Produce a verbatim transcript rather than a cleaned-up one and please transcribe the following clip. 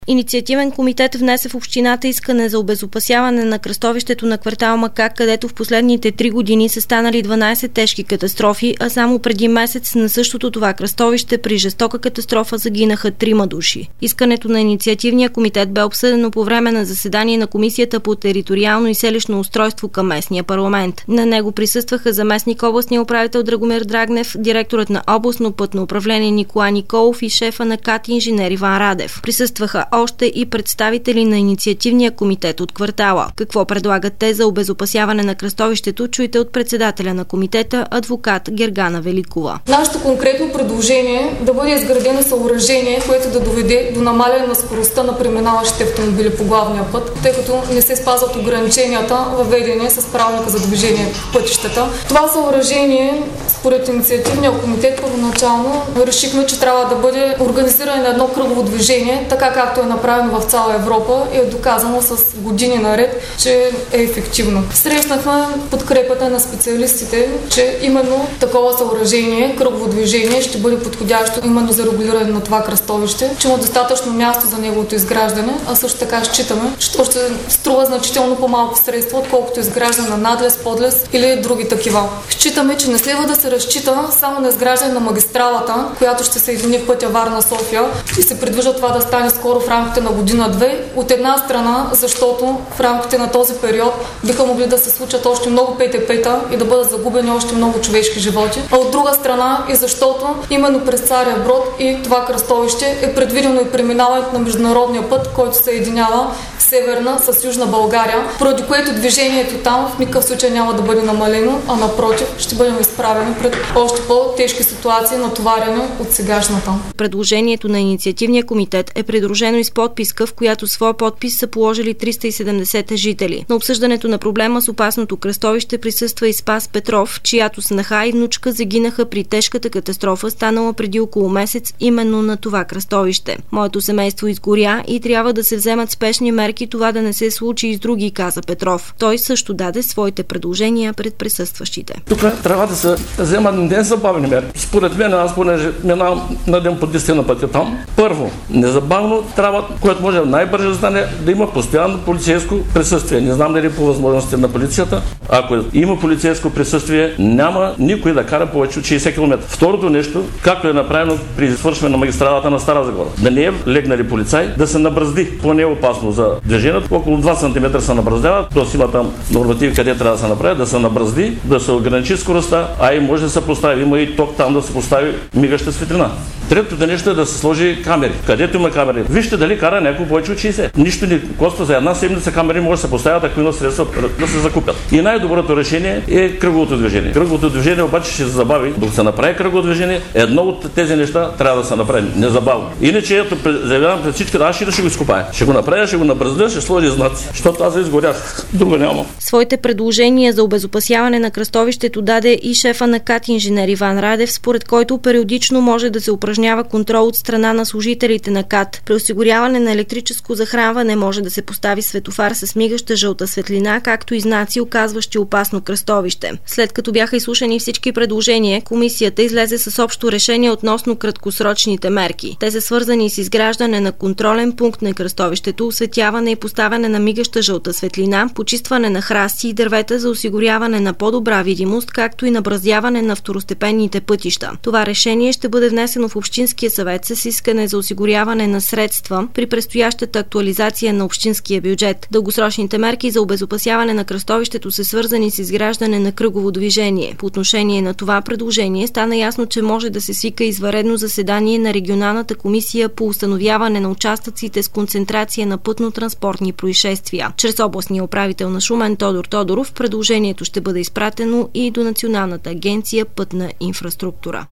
Инициативен комитет внесе в общината искане за обезопасяване на кръстовището на квартал Макак, където в последните три години са станали дванадесет тежки катастрофи, а само преди месец на същото това кръстовище при жестока катастрофа загинаха трима души. Искането на инициативния комитет бе обсъдено по време на заседание на Комисията по териториално и селищно устройство към местния парламент. На него присъстваха заместник областния управител Драгомир Драгнев, директорът на областно пътно управление Николай Николов и шефа на КАТ инженер Иван Радев. Присъстваха още и представители на инициативния комитет от квартала. Какво предлагат те за обезопасяване на кръстовището, чуйте от председателя на комитета, адвокат Гергана Великова. Нашето конкретно предложение е да бъде изградено съоръжение, което да доведе до намаляне на скоростта на преминаващите автомобили по главния път, тъй като не се спазват ограниченията, въведени с правилника за движение в пътищата. Това съоръжение, според инициативния комитет, първоначално решихме, че трябва да бъде организирано на едно кръгово движение, така както е направено в цяла Европа и е доказано с години наред, че е ефективно. Срещнахме подкрепата на специалистите, че именно такова съоръжение, кръгово движение, ще бъде подходящо именно за регулиране на това кръстовище, че има достатъчно място за неговото изграждане, а също така считаме, че то ще струва значително по-малко средства, отколкото изграждане на надлез, подлез или други такива. Считаме, че не следва да се разчита само на изграждане на магистралата, която ще съедини пътя Варна-София и се предвижда това да стане скоро в рамките на година-две. От една страна, защото в рамките на този период биха могли да се случат още много ПТП-та и да бъдат загубени още много човешки животи. А от друга страна и защото именно през Царя Брод и това кръстовище е предвидено и преминаването на международния път, който съединява Северна с Южна България, поради което движението там в никакъв случай няма да бъде намалено, а напротив, ще бъдем изправени пред още по-тежки ситуации, натоварени от сегашната. Предложението на инициативния комитет е придружено и с подписка, в която своя подпис са положили триста и седемдесет жители. На обсъждането на проблема с опасното кръстовище присъства и Спас Петров, чиято снаха и внучка загинаха при тежката катастрофа, станала преди около месец именно на това кръстовище. Моето семейство изгоря и трябва да се вземат спешни мерки това да не се случи и с други, каза Петров. Той също даде своите предложения пред присъстващите. Тук трябва да се вземат незабавни мерки. Според мен, аз понеже минавам на ден по десет на пътя там, първо, незабавно трябва, което може най-бързо да стане, да има постоянно полицейско присъствие. Не знам дали по възможности на полицията. Ако има полицейско присъствие, няма никой да кара повече от шейсет километра. Второто нещо, както е направено при свършване на магистралата на Стара Загора. Да не е легнали полицай, да се набразди. Това не е опасно за движението. Около два сантиметра се набраздява. Тоест има там нормативи къде трябва да се направи, да се набразди, да се ограничи скоростта, а и може да се постави. Има и ток там да се постави мигаща светлина. Третото нещо е да се сложи камери. Където има камери. Вижте дали кара някой повече от шейсет. Нищо не коства. За една седмица камери може да се поставят, ако има средства да се закупят. И най-доброто решение е кръговото движение. Кръговото движение обаче ще се забави. Докато се направи кръгово движение, едно от тези неща трябва да се направи незабавно. Иначе, ето, заявявам пред всички, аз ще, ще го изкопая. Ще го направя, ще го набразля, ще сложи знаци. Защото аз изгорях. Друго няма. Своите предложения за обезопасяване на кръстовището даде и шефа на КАТ инженер Иван Радев, според който периодично може да се упражнява контрол от страна на служителите на КАТ. При осигуряване на електрическо захранване може да се постави светофар с мигаща жълта светлина, както и знаци, указващи опасно кръстовище. След като бяха изслушани всички предложения, комисията излезе с общо решение относно краткосрочните мерки. Те са свързани с изграждане на контролен пункт на кръстовището, осветяване и поставяне на мигаща жълта светлина, почистване на храсти и дървета за осигуряване на по-добра видимост, както и набраздяване на второстепенните пътища. Това решение ще бъде внесено в Общинския съвет с искане за осигуряване на средства при предстоящата актуализация на общинския бюджет. Дългосрочните мерки за обезопасяване на кръстовището са свързани с изграждане на кръгово движение. По отношение на това предложение стана ясно, че може да се свика извънредно заседание на регионалната комисия по установяване на участъците с концентрация на пътно-транспортни происшествия. Чрез областния управител на Шумен Тодор Тодоров предложението ще бъде изпратено и до Националната агенция пътна инфраструктура.